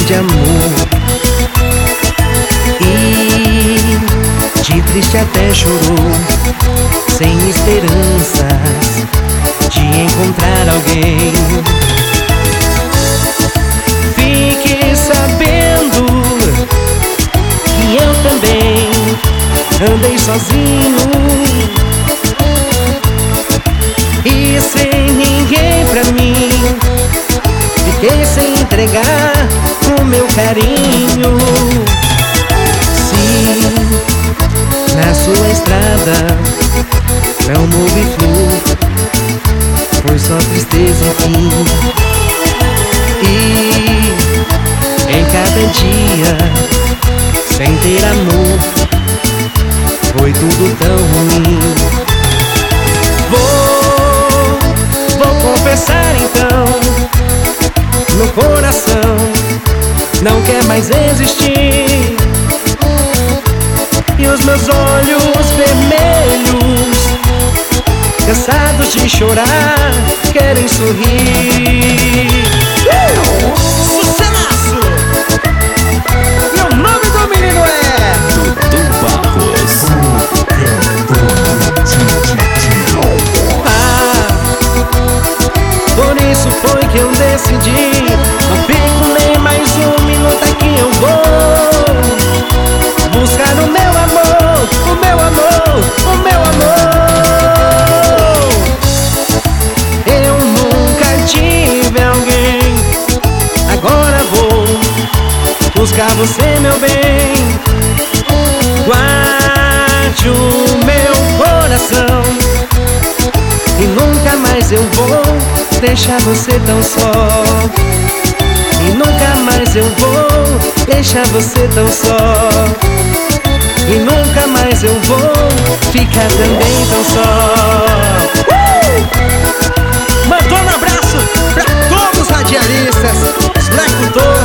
de amor. E de triste até chorou, sem esperanças de encontrar alguém. Fique sabendo que eu também andei sozinho e sem ninguém pra mim. Fiquei sem entregar o meu carinho. Sim, na sua estrada não houve flor, foi só tristeza enfim. E em cada dia, sem ter amor, foi tudo tão ruim. Vou confessar então, meu coração não quer mais existir. E os meus olhos vermelhos, cansados de chorar, querem sorrir. Sucesso! E o nome do menino é Dudu Barros. Por isso foi que eu decidi, não fico nem mais um minuto aqui, eu vou buscar o meu amor, o meu amor, o meu amor. Eu nunca tive alguém, agora vou buscar você, meu bem. Guarde o meu coração e nunca mais eu vou deixar você tão só. E nunca mais eu vou deixar você tão só. E nunca mais eu vou ficar também tão só. Mandou um abraço pra todos os radialistas, os moleques todos.